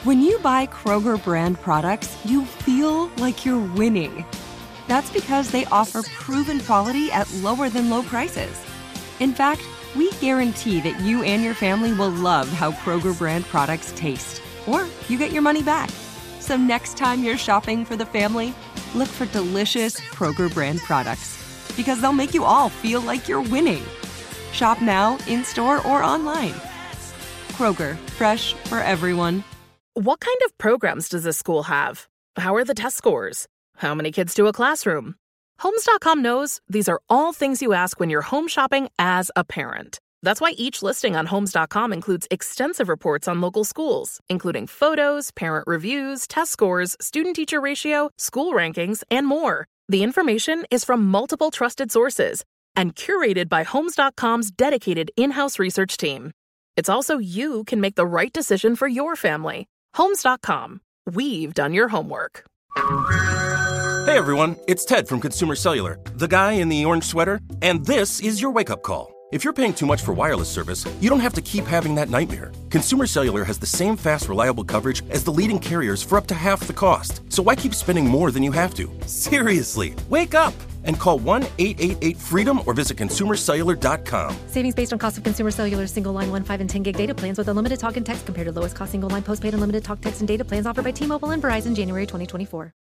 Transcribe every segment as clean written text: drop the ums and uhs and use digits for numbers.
When you buy Kroger brand products, you feel like you're winning. That's because they offer proven quality at lower than low prices. In fact, we guarantee that you and your family will love how Kroger brand products taste, or you get your money back. So next time you're shopping for the family, look for delicious Kroger brand products, because they'll make you all feel like you're winning. Shop now, in-store, or online. Kroger, fresh for everyone. What kind of programs does this school have? How are the test scores? How many kids do a classroom? Homes.com knows these are all things you ask when you're home shopping as a parent. That's why each listing on Homes.com includes extensive reports on local schools, including photos, parent reviews, test scores, student-teacher ratio, school rankings, and more. The information is from multiple trusted sources and curated by Homes.com's dedicated in-house research team. It's also you can make the right decision for your family. Homes.com. We've done your homework. Hey everyone, it's Ted from Consumer Cellular, the guy in the orange sweater, and this is your wake-up call. If you're paying too much for wireless service, you don't have to keep having that nightmare. Consumer Cellular has the same fast, reliable coverage as the leading carriers for up to half the cost. So why keep spending more than you have to? Seriously, wake up and call 1-888-FREEDOM or visit consumercellular.com. Savings based on cost of Consumer Cellular single line 1, 5, and 10 gig data plans with unlimited talk and text compared to lowest cost single line postpaid unlimited talk, text, and data plans offered by T-Mobile and Verizon January 2024.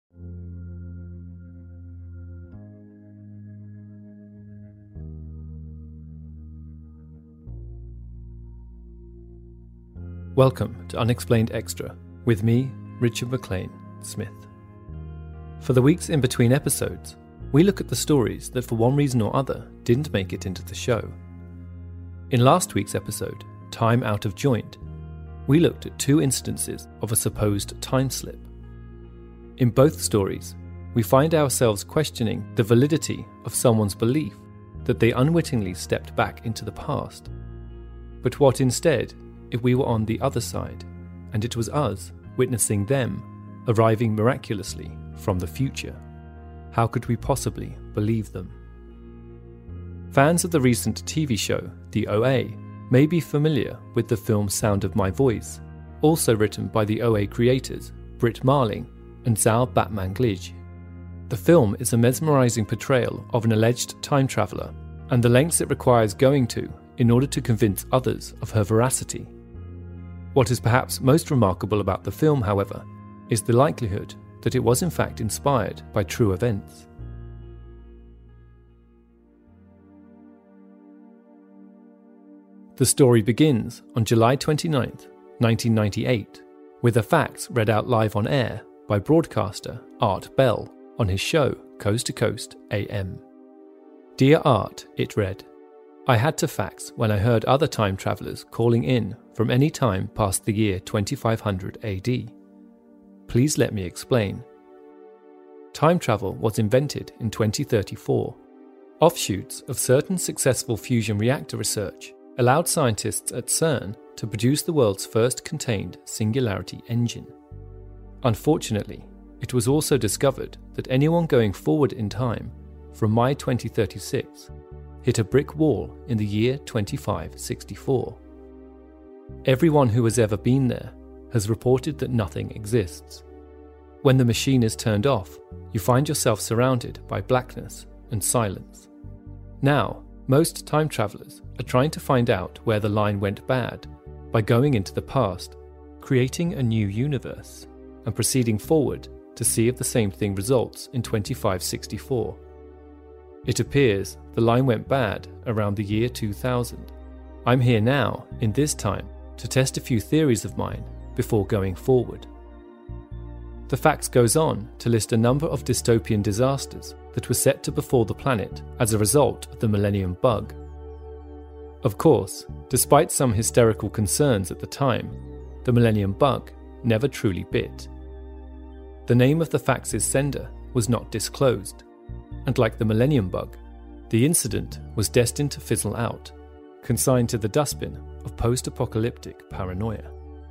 Welcome to Unexplained Extra, with me, Richard McLean Smith. For the weeks in between episodes, we look at the stories that for one reason or other didn't make it into the show. In last week's episode, Time Out of Joint, we looked at 2 instances of a supposed time slip. In both stories, we find ourselves questioning the validity of someone's belief that they unwittingly stepped back into the past. But what instead if we were on the other side, and it was us witnessing them arriving miraculously from the future? How could we possibly believe them? Fans of the recent TV show, The OA, may be familiar with the film Sound of My Voice, also written by the OA creators Brit Marling and Zal Batman-Glij. The film is a mesmerizing portrayal of an alleged time traveler and the lengths it requires going to in order to convince others of her veracity. What is perhaps most remarkable about the film, however, is the likelihood that it was in fact inspired by true events. The story begins on July 29th, 1998, with the facts read out live on air by broadcaster Art Bell on his show Coast to Coast AM. Dear Art, it read, I had to fax when I heard other time travellers calling in from any time past the year 2500 AD. Please let me explain. Time travel was invented in 2034. Offshoots of certain successful fusion reactor research allowed scientists at CERN to produce the world's first contained singularity engine. Unfortunately, it was also discovered that anyone going forward in time from May 2036 hit a brick wall in the year 2564. Everyone who has ever been there has reported that nothing exists. When the machine is turned off, you find yourself surrounded by blackness and silence. Now, most time travelers are trying to find out where the line went bad by going into the past, creating a new universe, and proceeding forward to see if the same thing results in 2564. It appears the line went bad around the year 2000. I'm here now, in this time, to test a few theories of mine before going forward. The facts goes on to list a number of dystopian disasters that were set to befall the planet as a result of the Millennium Bug. Of course, despite some hysterical concerns at the time, the Millennium Bug never truly bit. The name of the fax's sender was not disclosed, and like the Millennium Bug, the incident was destined to fizzle out, consigned to the dustbin of post-apocalyptic paranoia.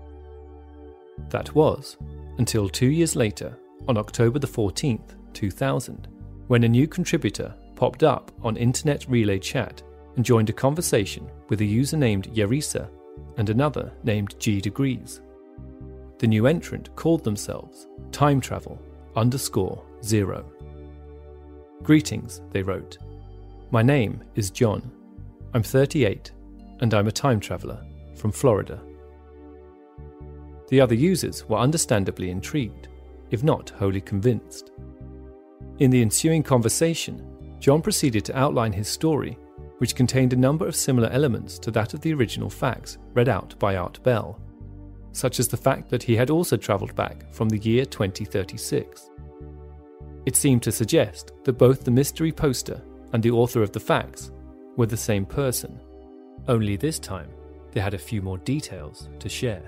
That was until 2 years later, on October the 14th, 2000, when a new contributor popped up on Internet Relay Chat and joined a conversation with a user named Yarisa and another named G Degrees. The new entrant called themselves Time Travel _0. Greetings, they wrote. My name is John. I'm 38, and I'm a time traveller from Florida. The other users were understandably intrigued, if not wholly convinced. In the ensuing conversation, John proceeded to outline his story, which contained a number of similar elements to that of the original facts read out by Art Bell, such as the fact that he had also travelled back from the year 2036. It seemed to suggest that both the mystery poster and the author of the facts were the same person, only this time they had a few more details to share.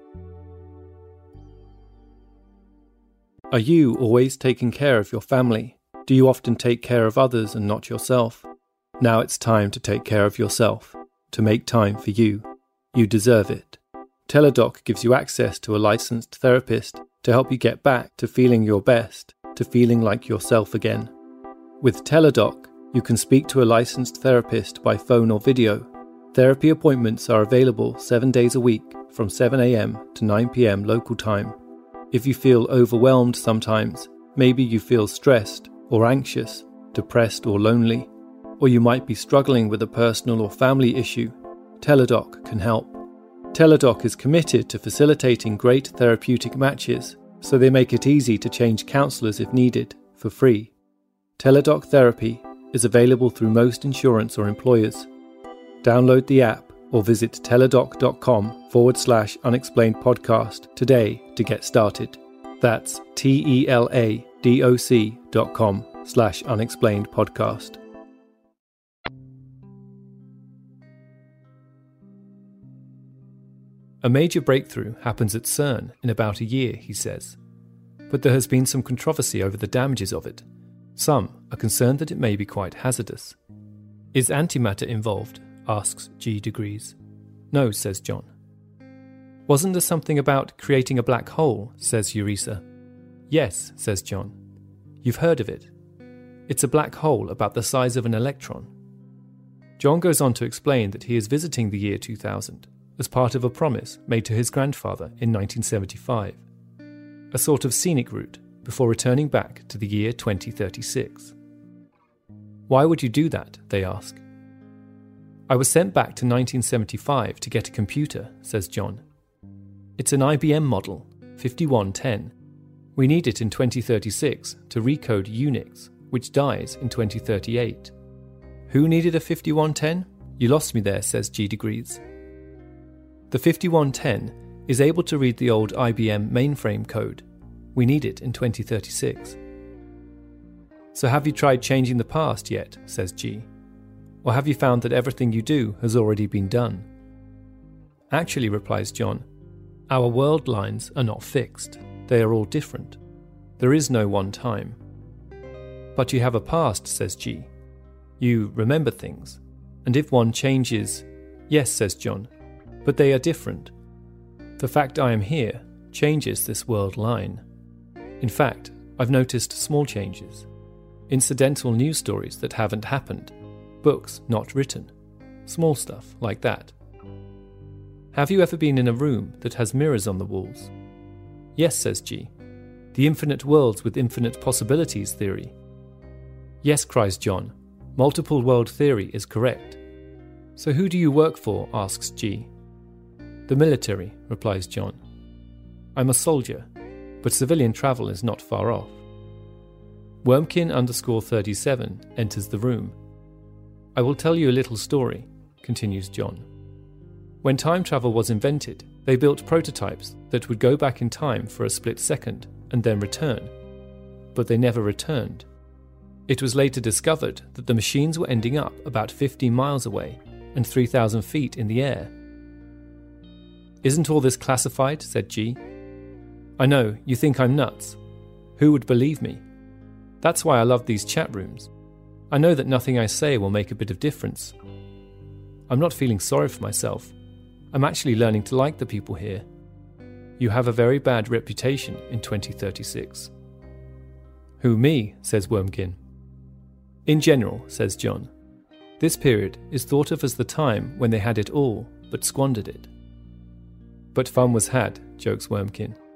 Are you always taking care of your family? Do you often take care of others and not yourself? Now it's time to take care of yourself, to make time for you. You deserve it. Teladoc gives you access to a licensed therapist to help you get back to feeling your best, to feeling like yourself again. With Teladoc, you can speak to a licensed therapist by phone or video. Therapy appointments are available 7 days a week from 7 a.m. to 9 p.m. local time. If you feel overwhelmed sometimes, maybe you feel stressed or anxious, depressed or lonely, or you might be struggling with a personal or family issue, Teladoc can help. Teladoc is committed to facilitating great therapeutic matches, so they make it easy to change counsellors if needed, for free. Teladoc Therapy is available through most insurance or employers. Download the app or visit teladoc.com/unexplained podcast today to get started. That's teladoc.com/unexplained podcast. A major breakthrough happens at CERN in about a year, he says. But there has been some controversy over the damages of it. Some are concerned that it may be quite hazardous. Is antimatter involved? Asks G. Degrees. No, says John. Wasn't there something about creating a black hole? Says Eureka. Yes, says John. You've heard of it. It's a black hole about the size of an electron. John goes on to explain that he is visiting the year 2000 as part of a promise made to his grandfather in 1975, a sort of scenic route before returning back to the year 2036. Why would you do that? They ask. I was sent back to 1975 to get a computer, says John. It's an IBM model, 5110. We need it in 2036 to recode Unix, which dies in 2038. Who needed a 5110? You lost me there, says G. Degrees. The 5110 is able to read the old IBM mainframe code. We need it in 2036. So have you tried changing the past yet, says G? Or have you found that everything you do has already been done? Actually, replies John, our world lines are not fixed. They are all different. There is no one time. But you have a past, says G. You remember things. And if one changes... Yes, says John, but they are different. The fact I am here changes this world line. In fact, I've noticed small changes. Incidental news stories that haven't happened. Books not written. Small stuff like that. Have you ever been in a room that has mirrors on the walls? Yes, says G. The infinite worlds with infinite possibilities theory. Yes, cries John. Multiple world theory is correct. So who do you work for? Asks G. The military, replies John. I'm a soldier, but civilian travel is not far off. Wormkin_37 enters the room. I will tell you a little story, continues John. When time travel was invented, they built prototypes that would go back in time for a split second and then return. But they never returned. It was later discovered that the machines were ending up about 50 miles away and 3,000 feet in the air. Isn't all this classified? Said G. I know, you think I'm nuts. Who would believe me? That's why I love these chat rooms. I know that nothing I say will make a bit of difference. I'm not feeling sorry for myself. I'm actually learning to like the people here. You have a very bad reputation in 2036. Who, me? Says Wormkin. In general, says John. This period is thought of as the time when they had it all, but squandered it. But fun was had, jokes Wormkin.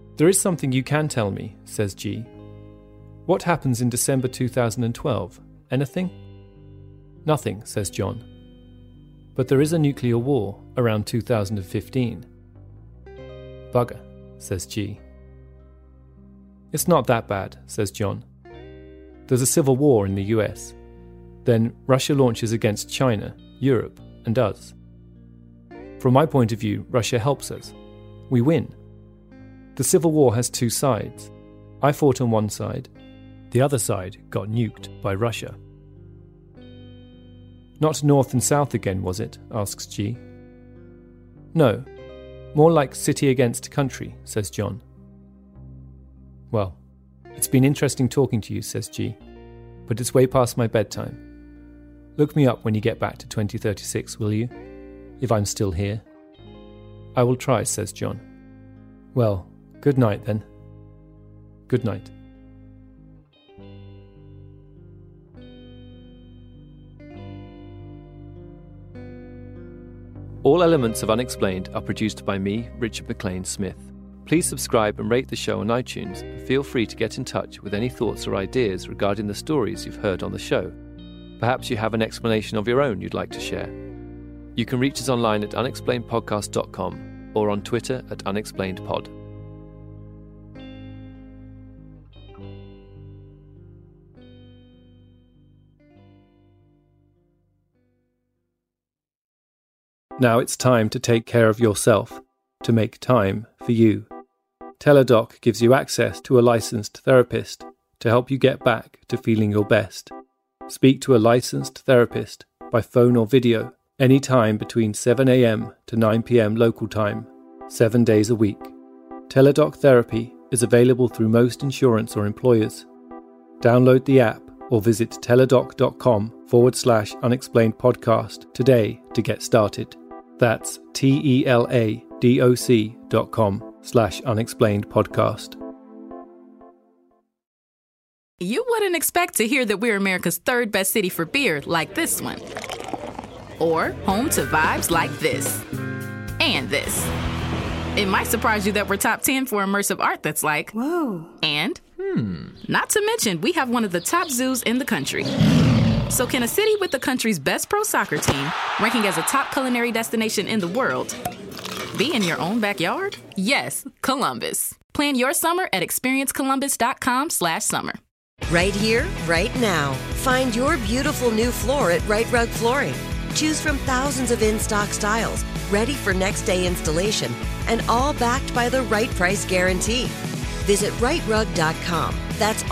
There is something you can tell me, says G. What happens in December 2012? Anything? Nothing, says John. But there is a nuclear war around 2015. Bugger, says G. It's not that bad, says John. There's a civil war in the US. Then Russia launches against China, Europe, and us. From my point of view, Russia helps us. We win. The civil war has two sides. I fought on one side. The other side got nuked by Russia. Not North and South again, was it? Asks G. No. More like city against country, says John. Well, it's been interesting talking to you, says G, but it's way past my bedtime. Look me up when you get back to 2036, will you? If I'm still here. I will try, says John. Well, good night then. Good night. All elements of Unexplained are produced by me, Richard McLean Smith. Please subscribe and rate the show on iTunes, and feel free to get in touch with any thoughts or ideas regarding the stories you've heard on the show. Perhaps you have an explanation of your own you'd like to share. You can reach us online at unexplainedpodcast.com or on Twitter at unexplainedpod. Now it's time to take care of yourself, to make time for you. Teladoc gives you access to a licensed therapist to help you get back to feeling your best. Speak to a licensed therapist by phone or video anytime between 7 a.m. to 9 p.m. local time, 7 days a week. Teladoc Therapy is available through most insurance or employers. Download the app or visit teladoc.com/unexplainedpodcast today to get started. That's teladoc.com/unexplainedpodcast. You wouldn't expect to hear that we're America's third best city for beer like this one. Or home to vibes like this. And this. It might surprise you that we're top 10 for immersive art that's like, whoa. And, not to mention, we have one of the top zoos in the country. So can a city with the country's best pro soccer team, ranking as a top culinary destination in the world, be in your own backyard? Yes, Columbus. Plan your summer at experiencecolumbus.com/summer. Right here, right now. Find your beautiful new floor at Right Rug Flooring. Choose from thousands of in-stock styles, ready for next day installation, and all backed by the right price guarantee. Visit rightrug.com. That's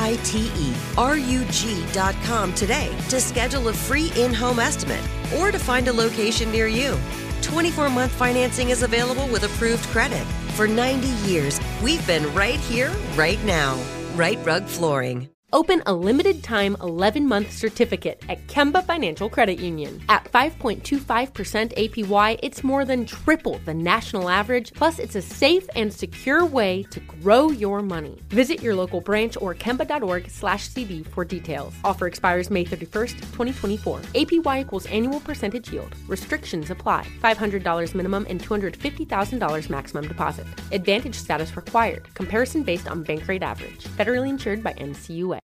RITERUG.com today to schedule a free in-home estimate or to find a location near you. 24-month financing is available with approved credit. For 90 years, we've been right here, right now. Right Rug Flooring. Open a limited-time 11-month certificate at Kemba Financial Credit Union. At 5.25% APY, it's more than triple the national average, plus it's a safe and secure way to grow your money. Visit your local branch or kemba.org/cb for details. Offer expires May 31st, 2024. APY equals annual percentage yield. Restrictions apply. $500 minimum and $250,000 maximum deposit. Advantage status required. Comparison based on bank rate average. Federally insured by NCUA.